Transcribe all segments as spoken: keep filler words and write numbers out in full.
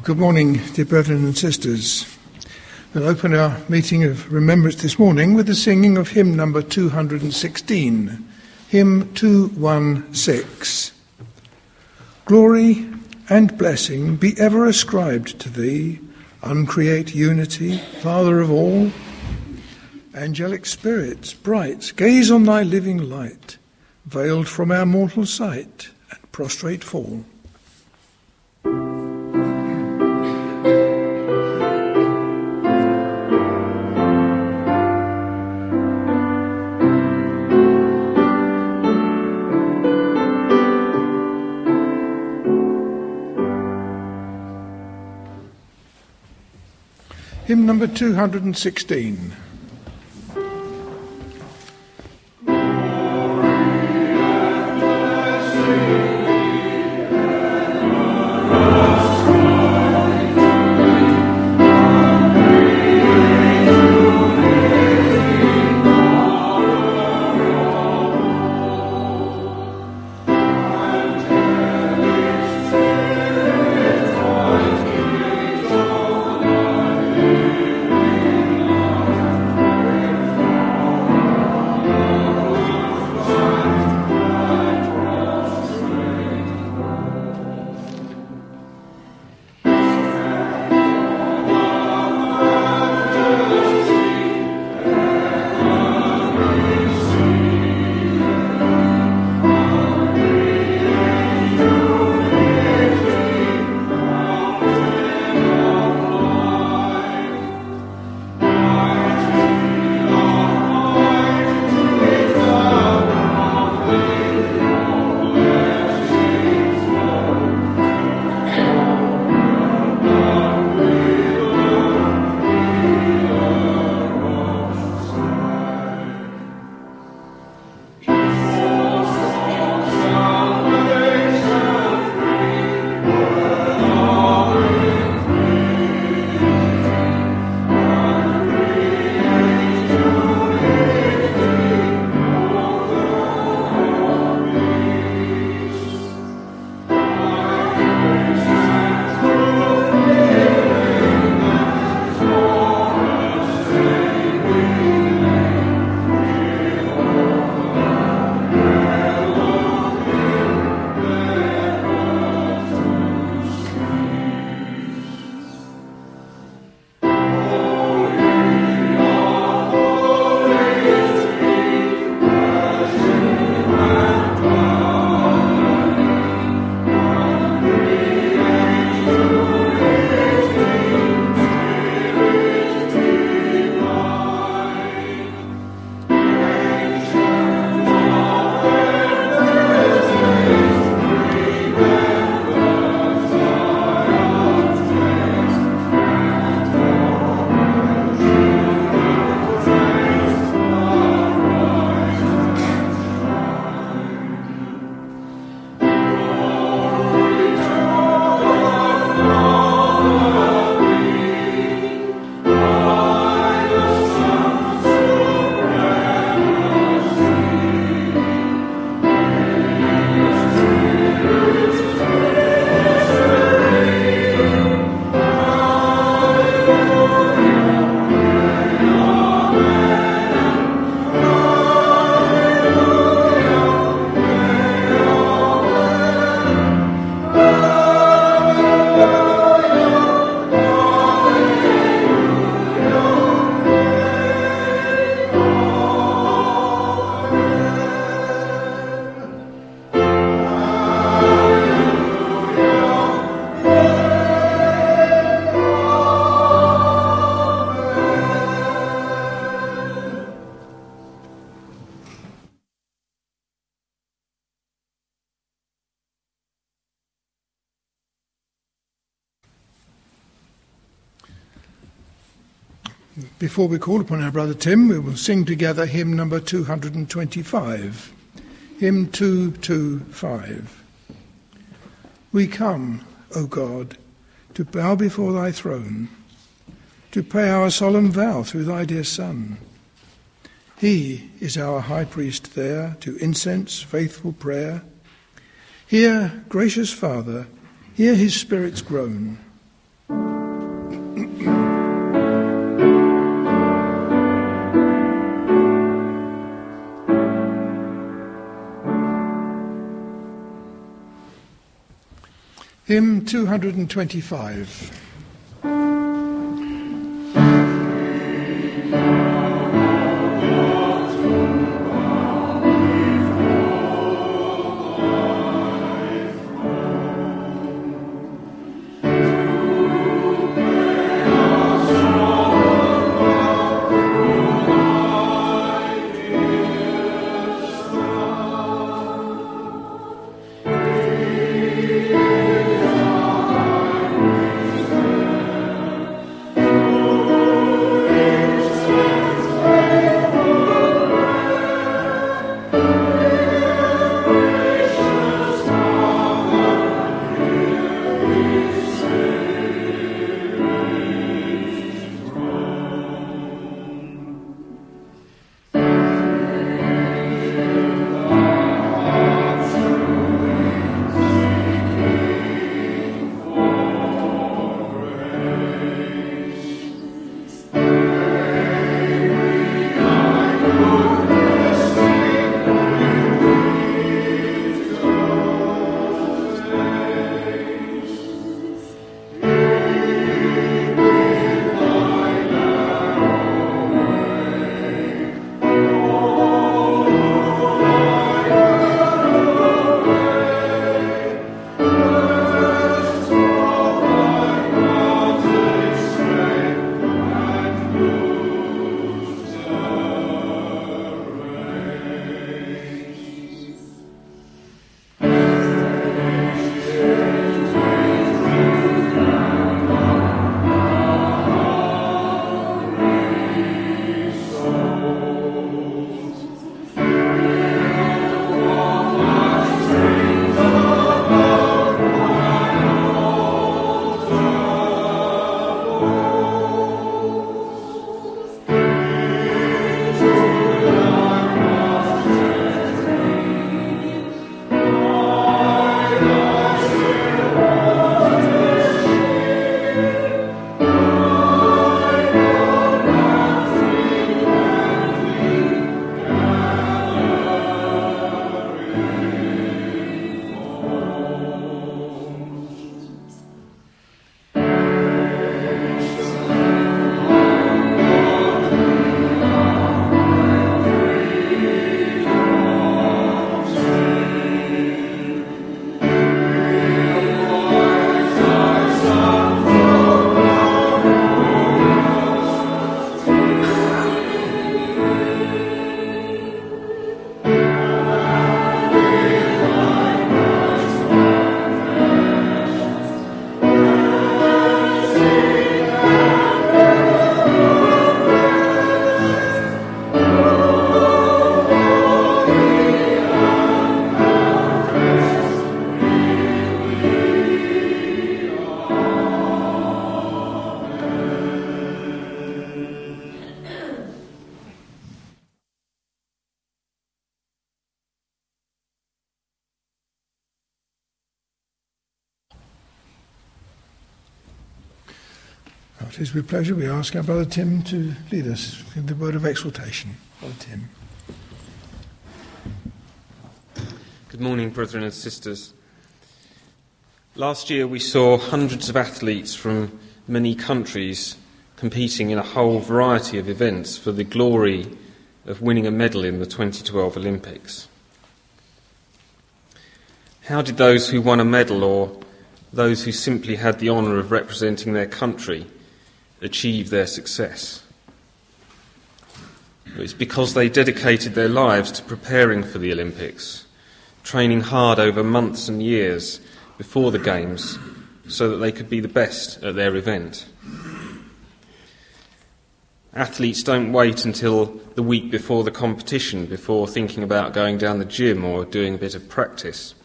Good morning, dear brethren and sisters. We'll open our meeting of remembrance this morning with the singing of hymn number two hundred sixteen, hymn two sixteen. Glory and blessing be ever ascribed to thee, uncreate unity, Father of all. Angelic spirits bright, gaze on thy living light, veiled from our mortal sight, and prostrate fall. Hymn number two hundred sixteen. Before we call upon our brother Tim, we will sing together hymn number two hundred twenty-five. Hymn two twenty-five. We come, O God, to bow before thy throne, to pay our solemn vow through thy dear Son. He is our high priest there, to incense faithful prayer. Hear, gracious Father, hear his Spirit's groan. Hymn two hundred twenty-five. It is with pleasure we ask our Brother Tim to lead us in the word of exhortation. Brother Tim. Good morning, brethren and sisters. Last year we saw hundreds of athletes from many countries competing in a whole variety of events for the glory of winning a medal in the twenty twelve Olympics. How did those who won a medal, or those who simply had the honour of representing their country, achieve their success? It's because they dedicated their lives to preparing for the Olympics, training hard over months and years before the Games so that they could be the best at their event. Athletes don't wait until the week before the competition before thinking about going down the gym or doing a bit of practice.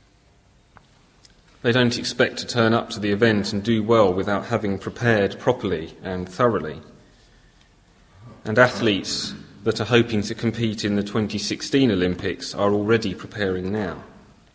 They don't expect to turn up to the event and do well without having prepared properly and thoroughly. And athletes that are hoping to compete in the twenty sixteen Olympics are already preparing now.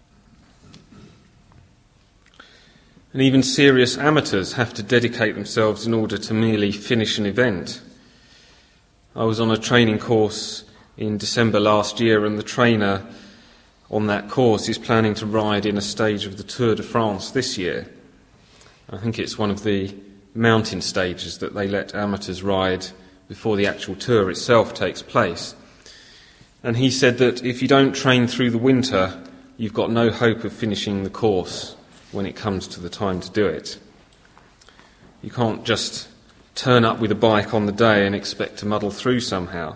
And even serious amateurs have to dedicate themselves in order to merely finish an event. I was on a training course in December last year, and the trainer on that course is planning to ride in a stage of the Tour de France this year. I think it's one of the mountain stages that they let amateurs ride before the actual tour itself takes place. And he said that if you don't train through the winter, you've got no hope of finishing the course when it comes to the time to do it. You can't just turn up with a bike on the day and expect to muddle through somehow.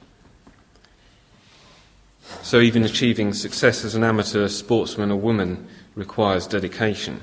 So even achieving success as an amateur sportsman or woman requires dedication.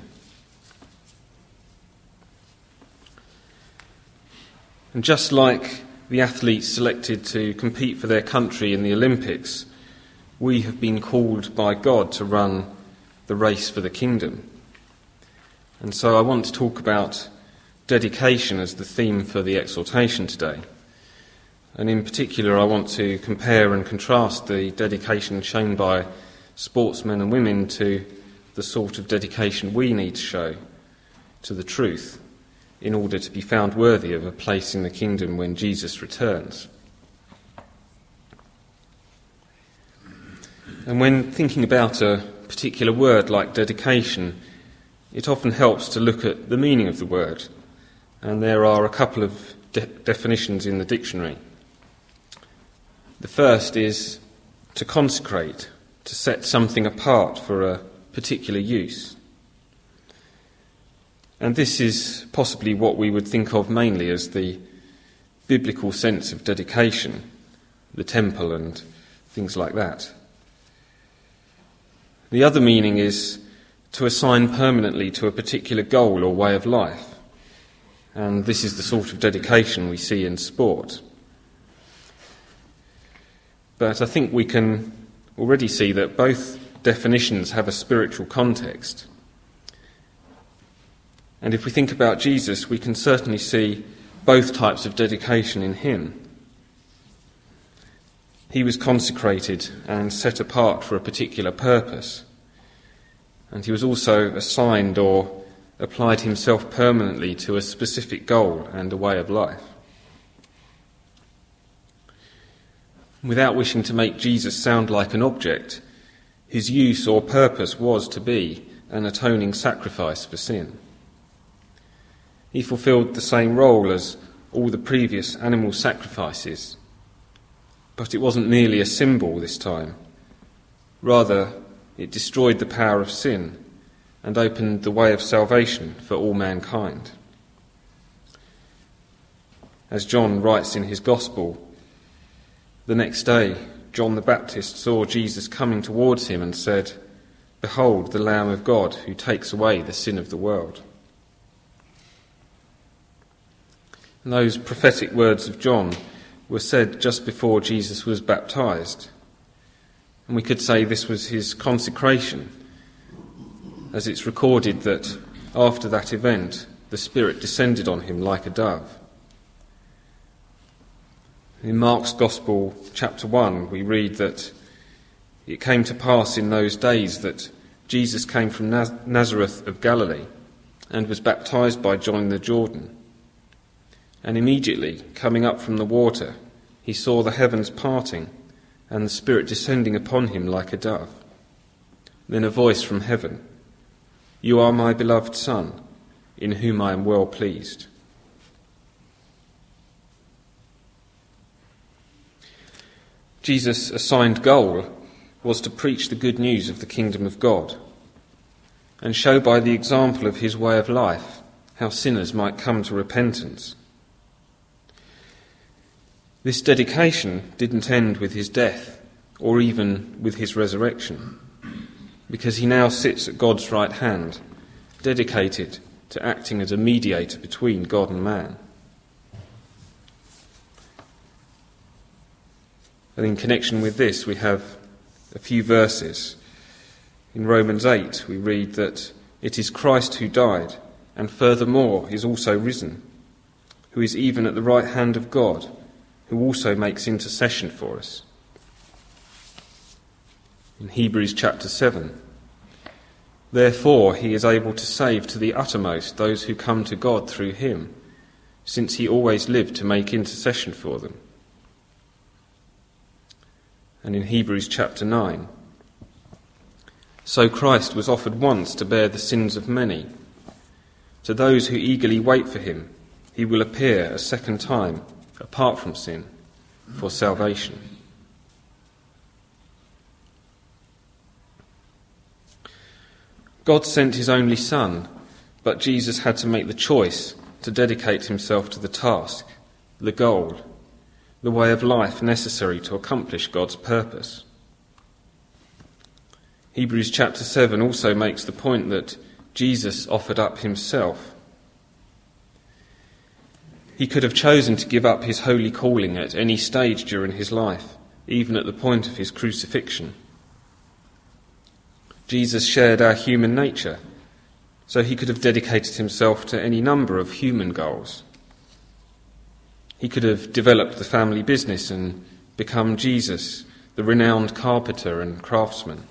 And just like the athletes selected to compete for their country in the Olympics, we have been called by God to run the race for the kingdom. And so I want to talk about dedication as the theme for the exhortation today. And in particular, I want to compare and contrast the dedication shown by sportsmen and women to the sort of dedication we need to show to the truth in order to be found worthy of a place in the kingdom when Jesus returns. And when thinking about a particular word like dedication, it often helps to look at the meaning of the word. And there are a couple of de- definitions in the dictionary. The first is to consecrate, to set something apart for a particular use. And this is possibly what we would think of mainly as the biblical sense of dedication, the temple and things like that. The other meaning is to assign permanently to a particular goal or way of life. And this is the sort of dedication we see in sport. But I think we can already see that both definitions have a spiritual context. And if we think about Jesus, we can certainly see both types of dedication in him. He was consecrated and set apart for a particular purpose. And he was also assigned or applied himself permanently to a specific goal and a way of life. Without wishing to make Jesus sound like an object, his use or purpose was to be an atoning sacrifice for sin. He fulfilled the same role as all the previous animal sacrifices, but it wasn't merely a symbol this time. Rather, it destroyed the power of sin and opened the way of salvation for all mankind. As John writes in his Gospel, the next day John the Baptist saw Jesus coming towards him and said, "Behold, the Lamb of God who takes away the sin of the world." And those prophetic words of John were said just before Jesus was baptized. And we could say this was his consecration, as it's recorded that after that event, the Spirit descended on him like a dove. In Mark's Gospel, chapter one, we read that it came to pass in those days that Jesus came from Naz- Nazareth of Galilee and was baptized by John in the Jordan. And immediately, coming up from the water, he saw the heavens parting and the Spirit descending upon him like a dove. Then a voice from heaven, "You are my beloved Son, in whom I am well pleased." Jesus' assigned goal was to preach the good news of the kingdom of God and show by the example of his way of life how sinners might come to repentance. This dedication didn't end with his death or even with his resurrection, because he now sits at God's right hand, dedicated to acting as a mediator between God and man. And in connection with this, we have a few verses. In Romans eight, we read that it is Christ who died, and furthermore is also risen, who is even at the right hand of God, who also makes intercession for us. In Hebrews chapter seven, therefore he is able to save to the uttermost those who come to God through him, since he always lived to make intercession for them. And in Hebrews chapter nine, So Christ was offered once to bear the sins of many. To those who eagerly wait for him, he will appear a second time, apart from sin, for salvation. God sent his only Son, but Jesus had to make the choice to dedicate himself to the task, the goal, the way of life necessary to accomplish God's purpose. Hebrews chapter seven also makes the point that Jesus offered up himself. He could have chosen to give up his holy calling at any stage during his life, even at the point of his crucifixion. Jesus shared our human nature, so he could have dedicated himself to any number of human goals. He could have developed the family business and become Jesus, the renowned carpenter and craftsman.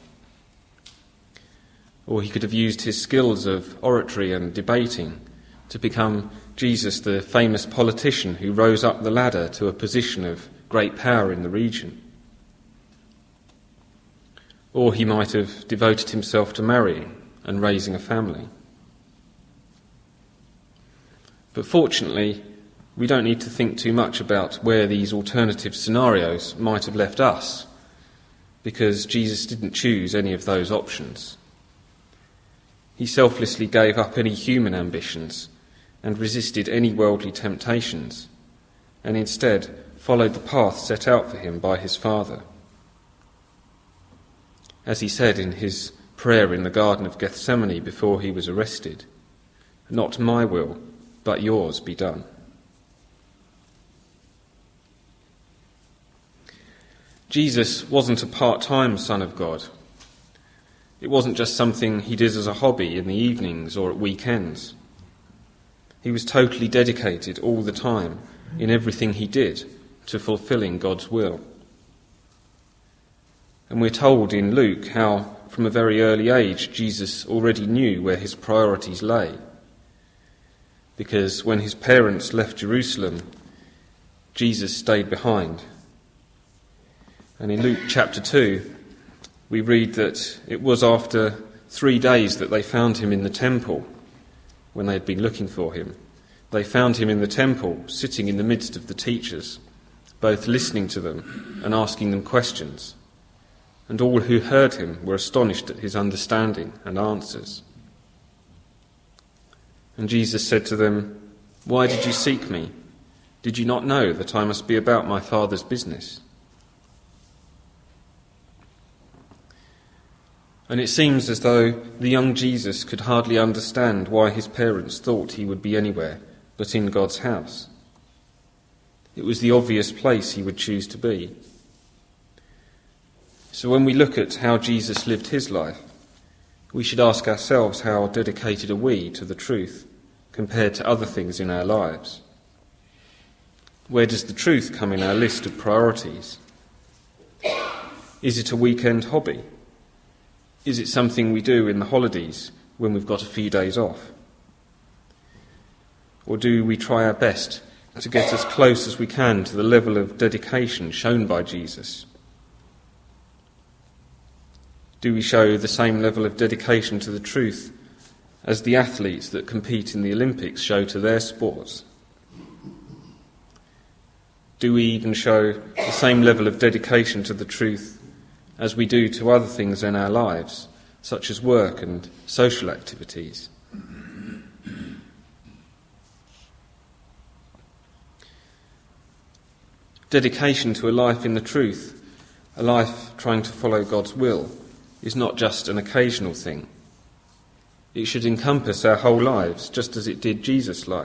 Or he could have used his skills of oratory and debating to become Jesus, the famous politician who rose up the ladder to a position of great power in the region. Or he might have devoted himself to marrying and raising a family. But fortunately, we don't need to think too much about where these alternative scenarios might have left us, because Jesus didn't choose any of those options. He selflessly gave up any human ambitions and resisted any worldly temptations, and instead followed the path set out for him by his Father. As he said in his prayer in the Garden of Gethsemane before he was arrested, "Not my will, but yours be done." Jesus wasn't a part-time Son of God. It wasn't just something he did as a hobby in the evenings or at weekends. He was totally dedicated all the time, in everything he did, to fulfilling God's will. And we're told in Luke how, from a very early age, Jesus already knew where his priorities lay. Because when his parents left Jerusalem, Jesus stayed behind. And in Luke chapter two, we read that it was after three days that they found him in the temple, when they had been looking for him. They found him in the temple, sitting in the midst of the teachers, both listening to them and asking them questions. And all who heard him were astonished at his understanding and answers. And Jesus said to them, "Why did you seek me? Did you not know that I must be about my Father's business?" And it seems as though the young Jesus could hardly understand why his parents thought he would be anywhere but in God's house. It was the obvious place he would choose to be. So when we look at how Jesus lived his life, we should ask ourselves, how dedicated are we to the truth compared to other things in our lives? Where does the truth come in our list of priorities? Is it a weekend hobby? Is it something we do in the holidays when we've got a few days off? Or do we try our best to get as close as we can to the level of dedication shown by Jesus? Do we show the same level of dedication to the truth as the athletes that compete in the Olympics show to their sports? Do we even show the same level of dedication to the truth as we do to other things in our lives, such as work and social activities? Dedication to a life in the truth, a life trying to follow God's will, is not just an occasional thing. It should encompass our whole lives, just as it did Jesus' life.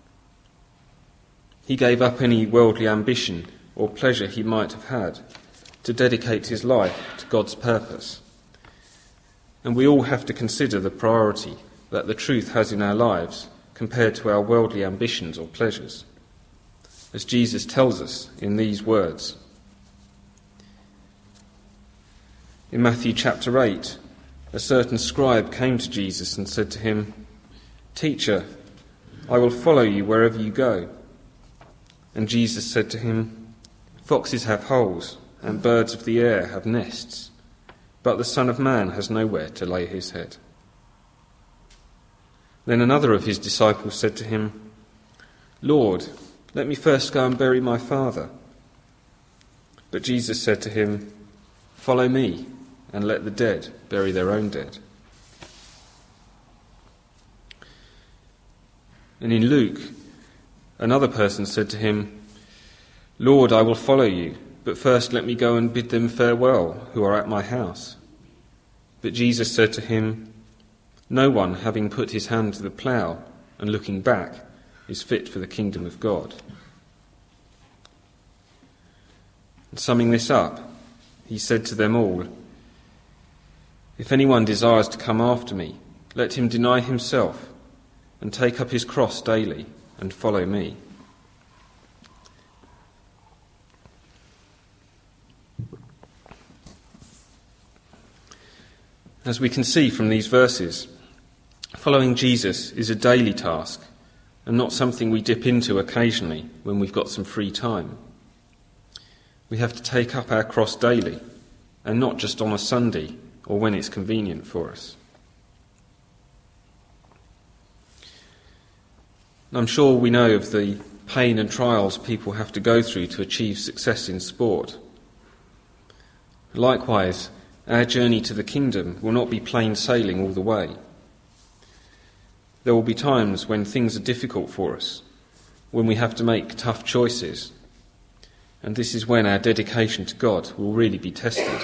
He gave up any worldly ambition or pleasure he might have had to dedicate his life to God's purpose. And we all have to consider the priority that the truth has in our lives compared to our worldly ambitions or pleasures, as Jesus tells us in these words. In Matthew chapter eight, a certain scribe came to Jesus and said to him, "Teacher, I will follow you wherever you go." And Jesus said to him, "Foxes have holes, and birds of the air have nests, but the Son of Man has nowhere to lay his head." Then another of his disciples said to him, "Lord, let me first go and bury my father." But Jesus said to him, "Follow me, and let the dead bury their own dead." And in Luke, another person said to him, "Lord, I will follow you, but first let me go and bid them farewell who are at my house." But Jesus said to him, "No one, having put his hand to the plough and looking back, is fit for the kingdom of God." And summing this up, he said to them all, "If anyone desires to come after me, let him deny himself and take up his cross daily and follow me." As we can see from these verses, following Jesus is a daily task and not something we dip into occasionally when we've got some free time. We have to take up our cross daily and not just on a Sunday or when it's convenient for us. I'm sure we know of the pain and trials people have to go through to achieve success in sport. Likewise, our journey to the kingdom will not be plain sailing all the way. There will be times when things are difficult for us, when we have to make tough choices, and this is when our dedication to God will really be tested.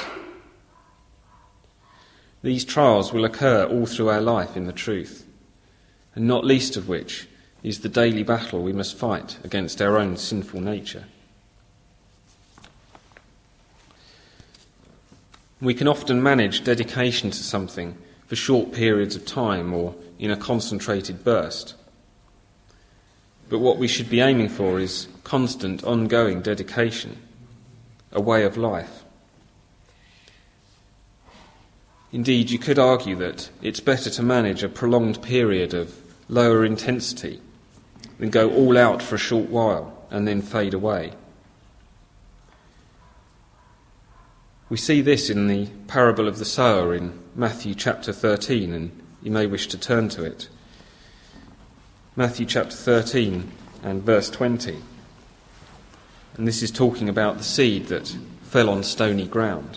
These trials will occur all through our life in the truth, and not least of which is the daily battle we must fight against our own sinful nature. We can often manage dedication to something for short periods of time or in a concentrated burst. But what we should be aiming for is constant, ongoing dedication, a way of life. Indeed, you could argue that it's better to manage a prolonged period of lower intensity than go all out for a short while and then fade away. We see this in the parable of the sower in Matthew chapter thirteen, and you may wish to turn to it. Matthew chapter thirteen and verse twenty. And this is talking about the seed that fell on stony ground.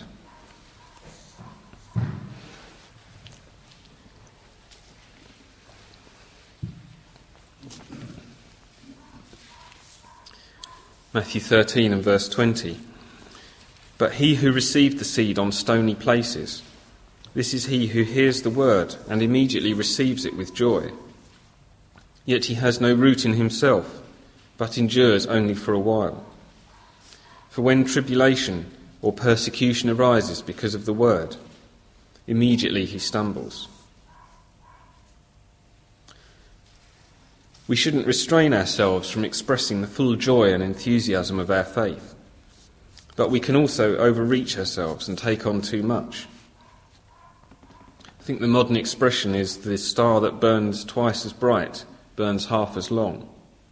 Matthew thirteen and verse twenty. "But he who received the seed on stony places, this is he who hears the word and immediately receives it with joy. Yet he has no root in himself, but endures only for a while. For when tribulation or persecution arises because of the word, immediately he stumbles." We shouldn't restrain ourselves from expressing the full joy and enthusiasm of our faith, but we can also overreach ourselves and take on too much. I think the modern expression is the star that burns twice as bright burns half as long.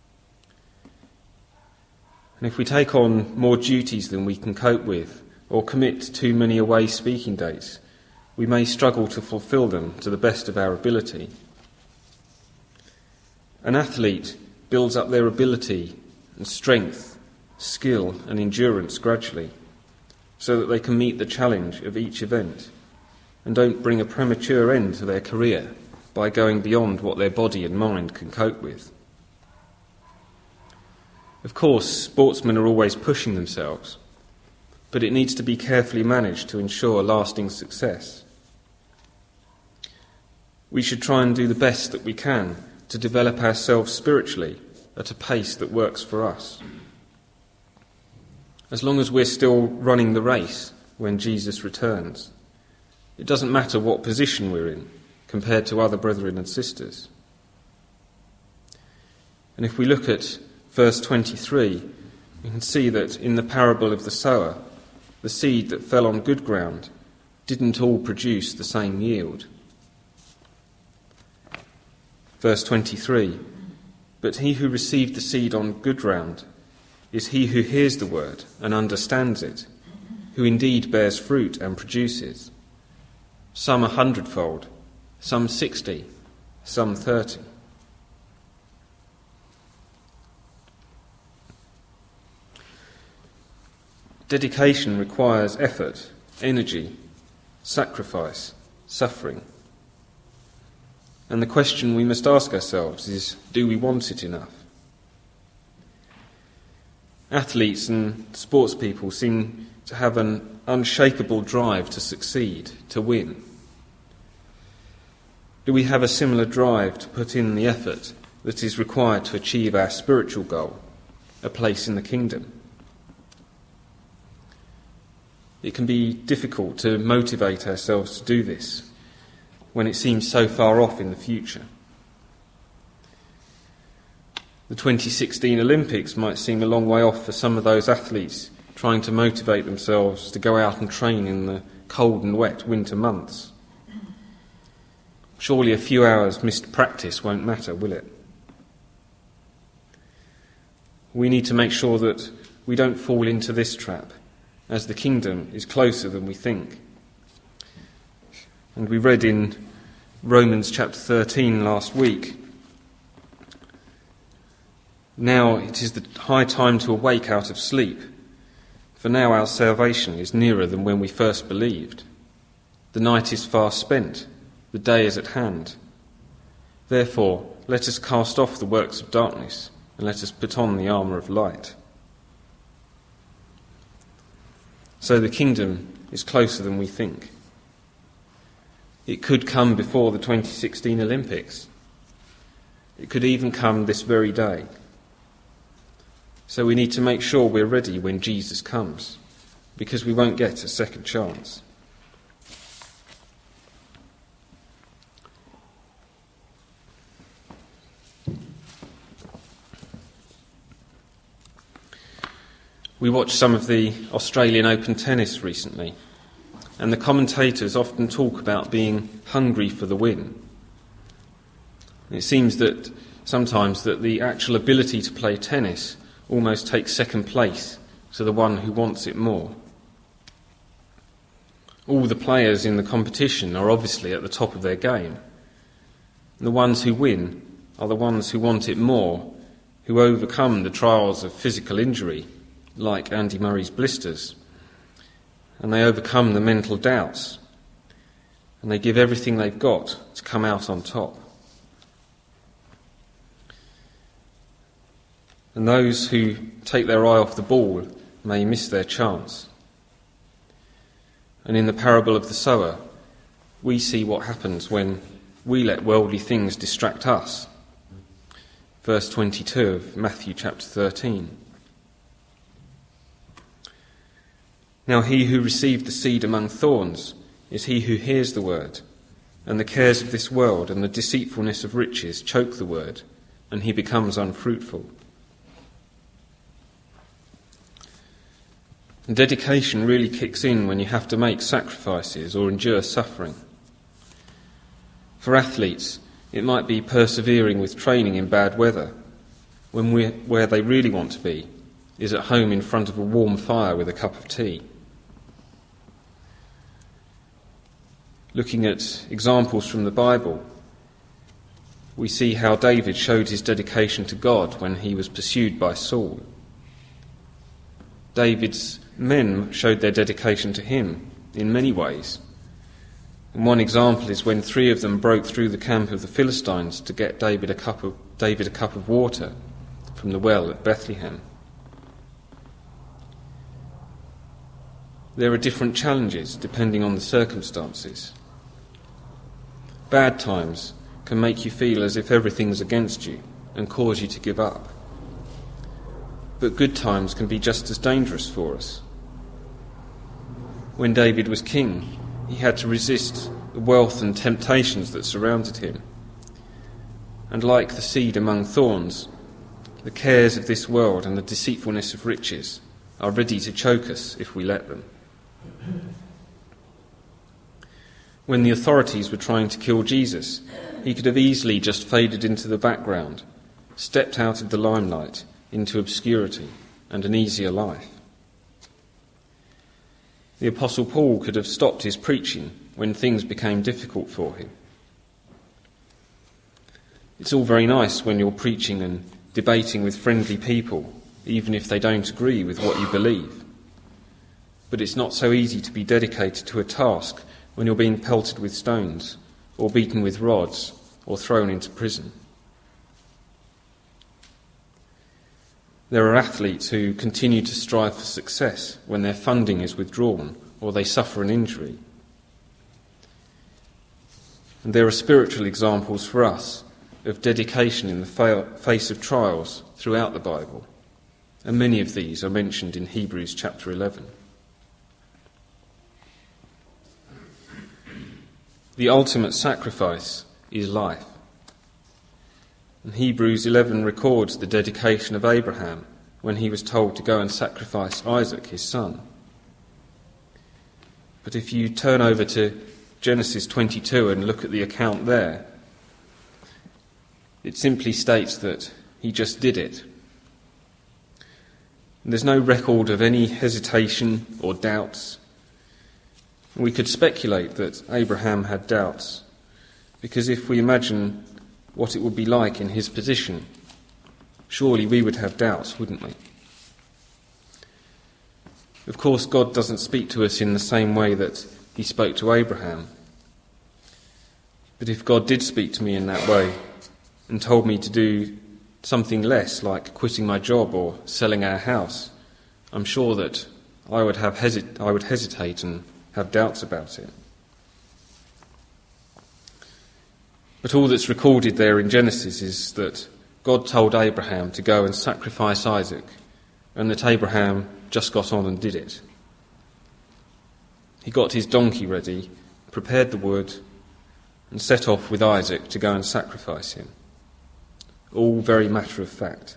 And if we take on more duties than we can cope with, or commit to too many away speaking dates, we may struggle to fulfil them to the best of our ability. An athlete builds up their ability and strength, skill and endurance gradually, so that they can meet the challenge of each event and don't bring a premature end to their career by going beyond what their body and mind can cope with. Of course, sportsmen are always pushing themselves, but it needs to be carefully managed to ensure lasting success. We should try and do the best that we can to develop ourselves spiritually at a pace that works for us. As long as we're still running the race when Jesus returns, it doesn't matter what position we're in compared to other brethren and sisters. And if we look at verse twenty-three, we can see that in the parable of the sower, the seed that fell on good ground didn't all produce the same yield. Verse twenty-three, "But he who received the seed on good ground is he who hears the word and understands it, who indeed bears fruit and produces, some a hundredfold, some sixty, some thirty. Dedication requires effort, energy, sacrifice, suffering. And the question we must ask ourselves is, do we want it enough? Athletes and sports people seem to have an unshakable drive to succeed, to win. Do we have a similar drive to put in the effort that is required to achieve our spiritual goal, a place in the kingdom? It can be difficult to motivate ourselves to do this when it seems so far off in the future. The twenty sixteen Olympics might seem a long way off for some of those athletes trying to motivate themselves to go out and train in the cold and wet winter months. Surely a few hours missed practice won't matter, will it? We need to make sure that we don't fall into this trap, as the kingdom is closer than we think. And we read in Romans chapter thirteen last week, "Now it is the high time to awake out of sleep, for now our salvation is nearer than when we first believed. The night is far spent, the day is at hand. Therefore, let us cast off the works of darkness, and let us put on the armour of light." So the kingdom is closer than we think. It could come before the twenty sixteen Olympics. It could even come this very day. So we need to make sure we're ready when Jesus comes, because we won't get a second chance. We watched some of the Australian Open tennis recently, and the commentators often talk about being hungry for the win. It seems that sometimes that the actual ability to play tennis almost takes second place to the one who wants it more. All the players in the competition are obviously at the top of their game. And the ones who win are the ones who want it more, who overcome the trials of physical injury, like Andy Murray's blisters, and they overcome the mental doubts, and they give everything they've got to come out on top. And those who take their eye off the ball may miss their chance. And in the parable of the sower, we see what happens when we let worldly things distract us. Verse twenty-two of Matthew chapter thirteen. "Now he who received the seed among thorns is he who hears the word, and the cares of this world and the deceitfulness of riches choke the word, and he becomes unfruitful." And dedication really kicks in when you have to make sacrifices or endure suffering. For athletes, it might be persevering with training in bad weather, when we're, where they really want to be is at home in front of a warm fire with a cup of tea. Looking at examples from the Bible, we see how David showed his dedication to God when he was pursued by Saul. David's men showed their dedication to him in many ways. And one example is when three of them broke through the camp of the Philistines to get David a cup of, David a cup of water from the well at Bethlehem. There are different challenges depending on the circumstances. Bad times can make you feel as if everything's against you and cause you to give up. But good times can be just as dangerous for us. When David was king, he had to resist the wealth and temptations that surrounded him. And like the seed among thorns, the cares of this world and the deceitfulness of riches are ready to choke us if we let them. When the authorities were trying to kill Jesus, he could have easily just faded into the background, stepped out of the limelight into obscurity and an easier life. The Apostle Paul could have stopped his preaching when things became difficult for him. It's all very nice when you're preaching and debating with friendly people, even if they don't agree with what you believe. But it's not so easy to be dedicated to a task when you're being pelted with stones, or beaten with rods, or thrown into prison. There are athletes who continue to strive for success when their funding is withdrawn or they suffer an injury. And there are spiritual examples for us of dedication in the face of trials throughout the Bible, and many of these are mentioned in Hebrews chapter eleven. The ultimate sacrifice is life. And Hebrews eleven records the dedication of Abraham when he was told to go and sacrifice Isaac, his son. But if you turn over to Genesis twenty-two and look at the account there, it simply states that he just did it. And there's no record of any hesitation or doubts. We could speculate that Abraham had doubts, because if we imagine what it would be like in his position, surely we would have doubts, wouldn't we? Of course, God doesn't speak to us in the same way that he spoke to Abraham. But if God did speak to me in that way and told me to do something less, like quitting my job or selling our house, I'm sure that I would have hesit- I would hesitate and have doubts about it. But all that's recorded there in Genesis is that God told Abraham to go and sacrifice Isaac, and that Abraham just got on and did it. He got his donkey ready, prepared the wood, and set off with Isaac to go and sacrifice him. All very matter of fact.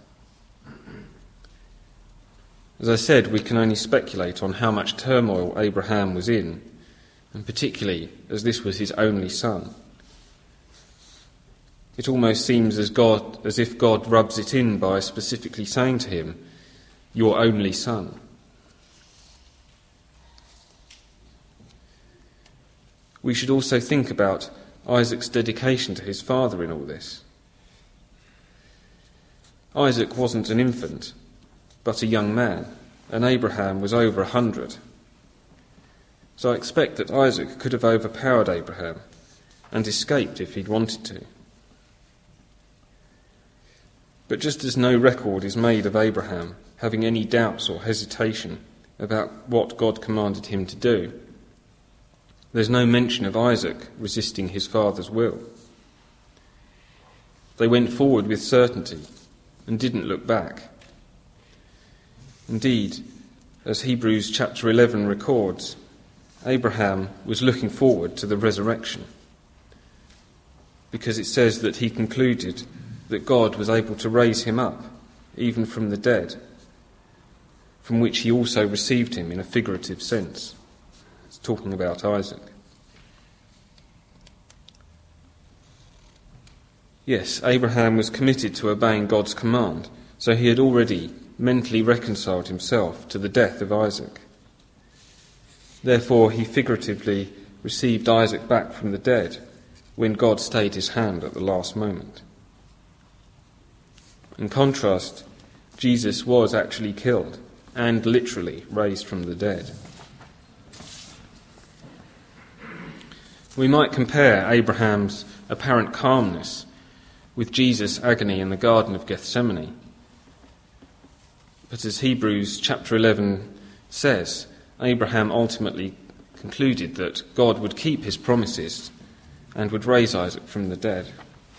As I said, we can only speculate on how much turmoil Abraham was in, and particularly as this was his only son. It almost seems as God, as if God rubs it in by specifically saying to him, "Your only son." We should also think about Isaac's dedication to his father in all this. Isaac wasn't an infant, but a young man, and Abraham was over a hundred. So I expect that Isaac could have overpowered Abraham and escaped if he'd wanted to. But just as no record is made of Abraham having any doubts or hesitation about what God commanded him to do, there's no mention of Isaac resisting his father's will. They went forward with certainty and didn't look back. Indeed, as Hebrews chapter eleven records, Abraham was looking forward to the resurrection, because it says that he concluded that God was able to raise him up, even from the dead, from which he also received him in a figurative sense. It's talking about Isaac. Yes, Abraham was committed to obeying God's command, so he had already mentally reconciled himself to the death of Isaac. Therefore, he figuratively received Isaac back from the dead when God stayed his hand at the last moment. In contrast, Jesus was actually killed and literally raised from the dead. We might compare Abraham's apparent calmness with Jesus' agony in the Garden of Gethsemane. But as Hebrews chapter eleven says, Abraham ultimately concluded that God would keep his promises and would raise Isaac from the dead.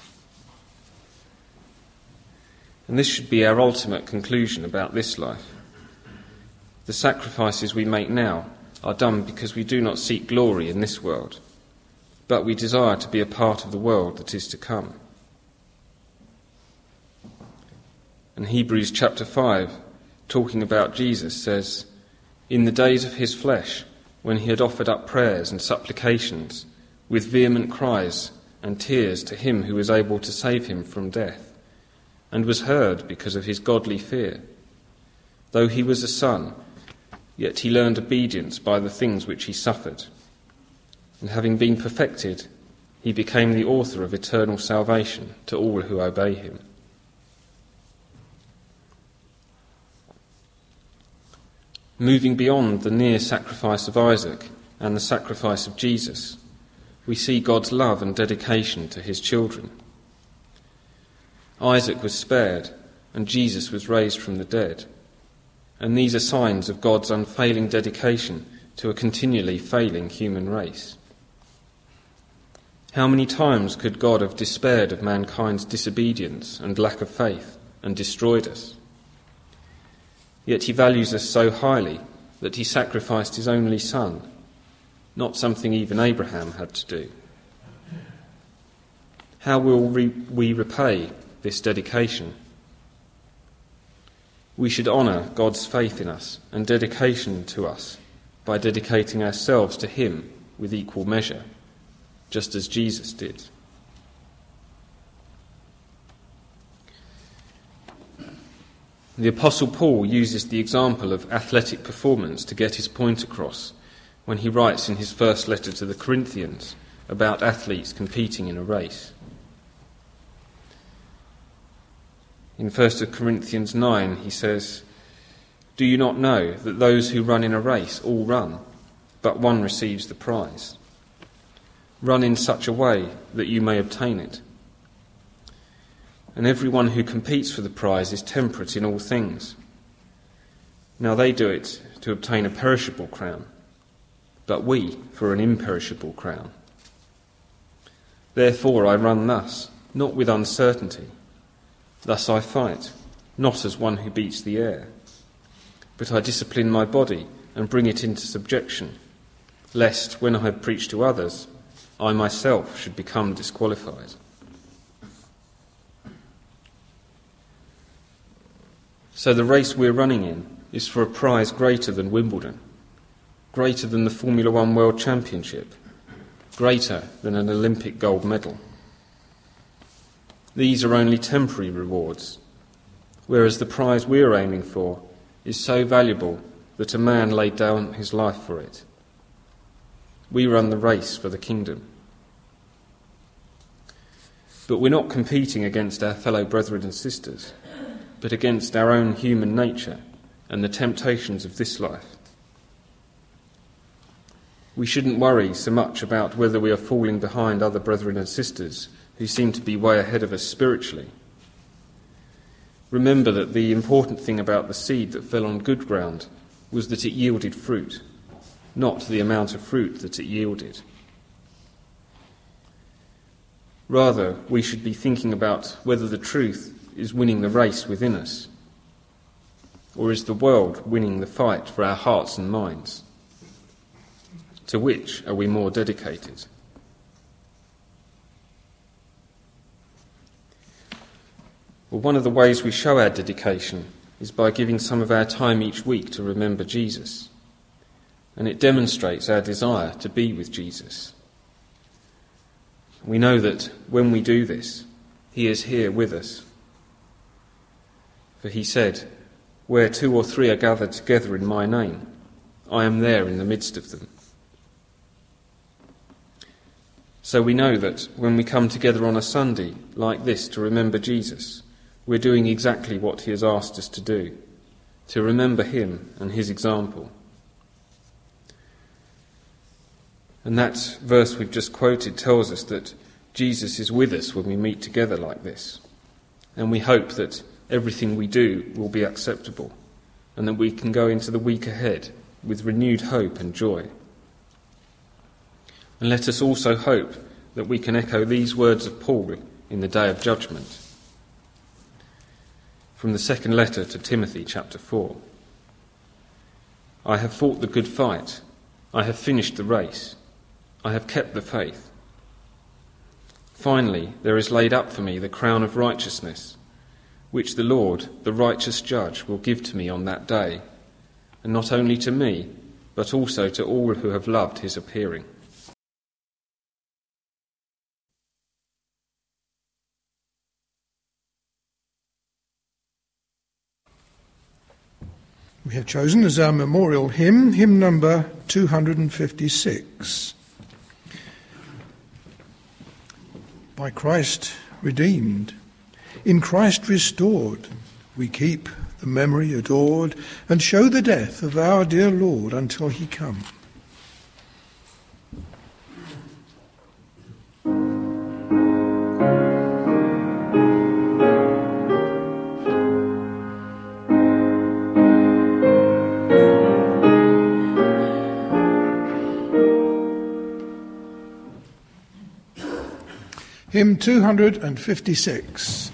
And this should be our ultimate conclusion about this life. The sacrifices we make now are done because we do not seek glory in this world, but we desire to be a part of the world that is to come. And Hebrews chapter five, talking about Jesus, says, "In the days of his flesh, when he had offered up prayers and supplications with vehement cries and tears to him who was able to save him from death, and was heard because of his godly fear. Though he was a son, yet he learned obedience by the things which he suffered. and having been perfected, he became the author of eternal salvation to all who obey him. Moving beyond the near sacrifice of Isaac and the sacrifice of Jesus, we see God's love and dedication to his children. Isaac was spared and Jesus was raised from the dead, and these are signs of God's unfailing dedication to a continually failing human race. How many times could God have despaired of mankind's disobedience and lack of faith and destroyed us? Yet he values us so highly that he sacrificed his only son, not something even Abraham had to do. How will we repay this dedication? We should honour God's faith in us and dedication to us by dedicating ourselves to him with equal measure, just as Jesus did. The Apostle Paul uses the example of athletic performance to get his point across when he writes in his first letter to the Corinthians about athletes competing in a race. In First Corinthians nine, he says, "Do you not know that those who run in a race all run, but one receives the prize? Run in such a way that you may obtain it. And everyone who competes for the prize is temperate in all things. Now they do it to obtain a perishable crown, but we for an imperishable crown. Therefore I run thus, not with uncertainty. Thus I fight, not as one who beats the air, but I discipline my body and bring it into subjection, lest when I have preached to others, I myself should become disqualified." So the race we're running in is for a prize greater than Wimbledon, greater than the Formula One World Championship, greater than an Olympic gold medal. These are only temporary rewards, whereas the prize we're aiming for is so valuable that a man laid down his life for it. We run the race for the kingdom. But we're not competing against our fellow brethren and sisters, but against our own human nature and the temptations of this life. We shouldn't worry so much about whether we are falling behind other brethren and sisters who seem to be way ahead of us spiritually. Remember that the important thing about the seed that fell on good ground was that it yielded fruit, not the amount of fruit that it yielded. Rather, we should be thinking about whether the truth is winning the race within us, or is the world winning the fight for our hearts and minds? To which are we more dedicated? Well, one of the ways we show our dedication is by giving some of our time each week to remember Jesus, and it demonstrates our desire to be with Jesus. We know that when we do this, he is here with us. For he said, "Where two or three are gathered together in my name, I am there in the midst of them." So we know that when we come together on a Sunday like this to remember Jesus, we're doing exactly what he has asked us to do, to remember him and his example. And that verse we've just quoted tells us that Jesus is with us when we meet together like this, and we hope that everything we do will be acceptable, and that we can go into the week ahead with renewed hope and joy. And let us also hope that we can echo these words of Paul in the day of judgment. From the second letter to Timothy, chapter four. "I have fought the good fight, I have finished the race, I have kept the faith. Finally, there is laid up for me the crown of righteousness, which the Lord, the righteous judge, will give to me on that day, and not only to me, but also to all who have loved his appearing." We have chosen as our memorial hymn, hymn number two hundred fifty-six. by Christ redeemed, in Christ restored, we keep the memory adored and show the death of our dear Lord until he come. Hymn two hundred fifty-six.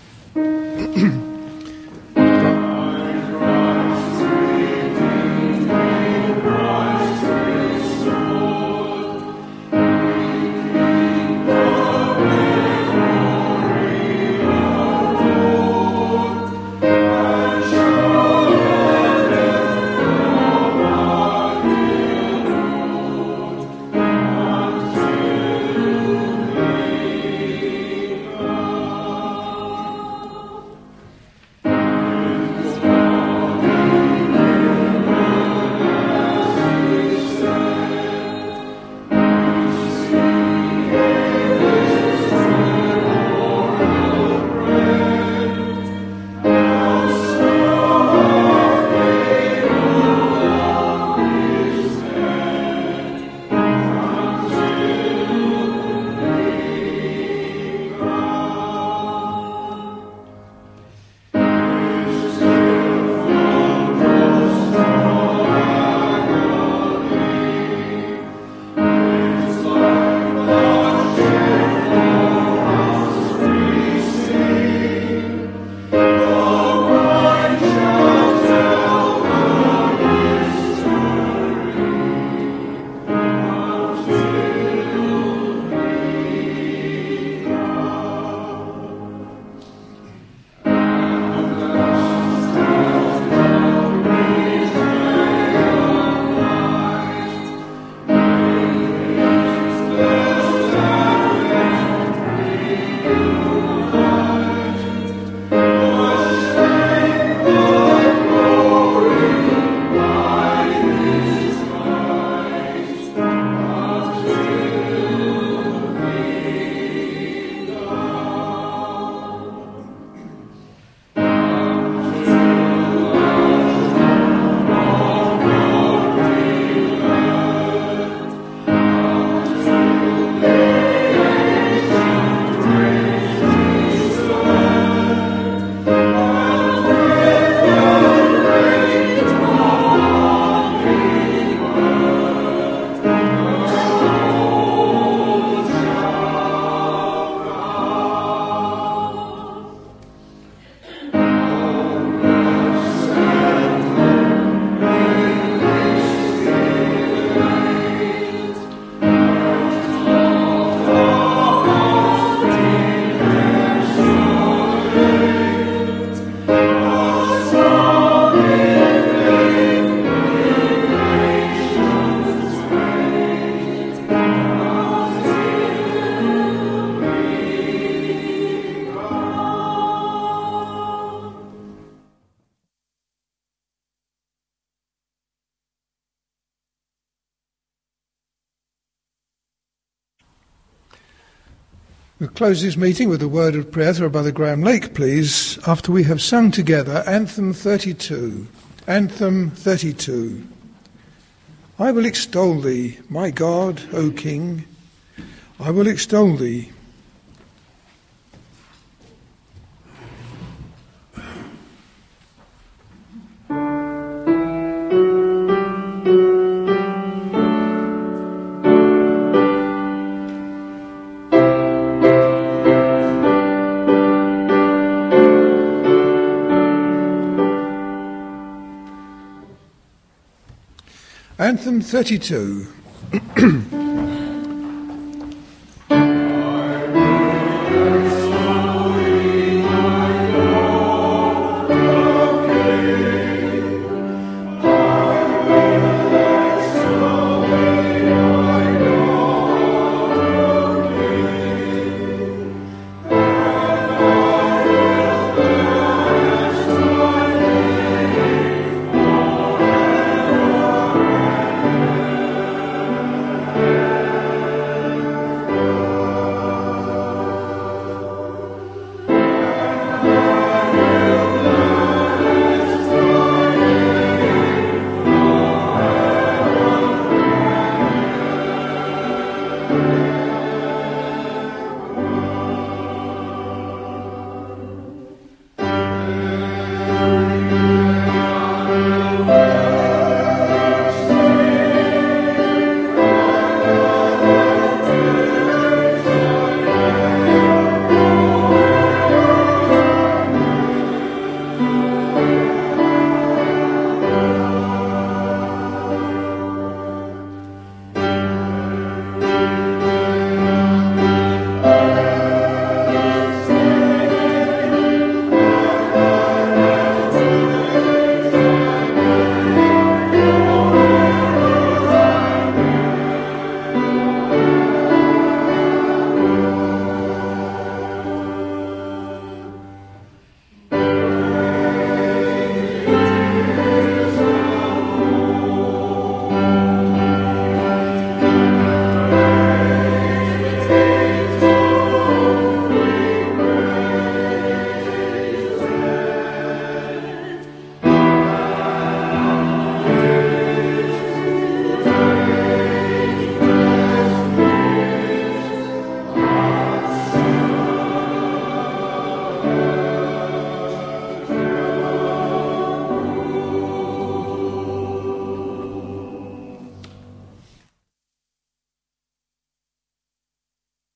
We'll close this meeting with a word of prayer through Brother Graham Lake, please, after we have sung together Anthem thirty-two. Anthem thirty-two. I will extol thee, my God, O King. I will extol thee. Anthem thirty-two.